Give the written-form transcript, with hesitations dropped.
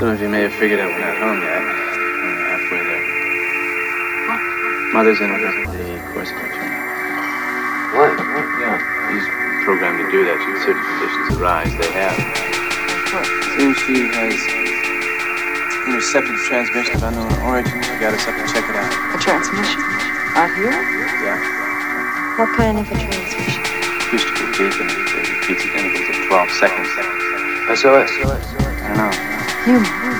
Some of you may have figured out we're not home yet. We're halfway there. What? Mother's in with the course correction. What? Yeah. He's programmed to do that should certain conditions arise. They have. What? Seems she has intercepted the transmission of unknown origin. She got us up to check it out. A transmission? Out here? Yeah. What kind of a transmission? Acoustical beacon. It repeats at intervals of 12 seconds. SOS. I don't know. Human.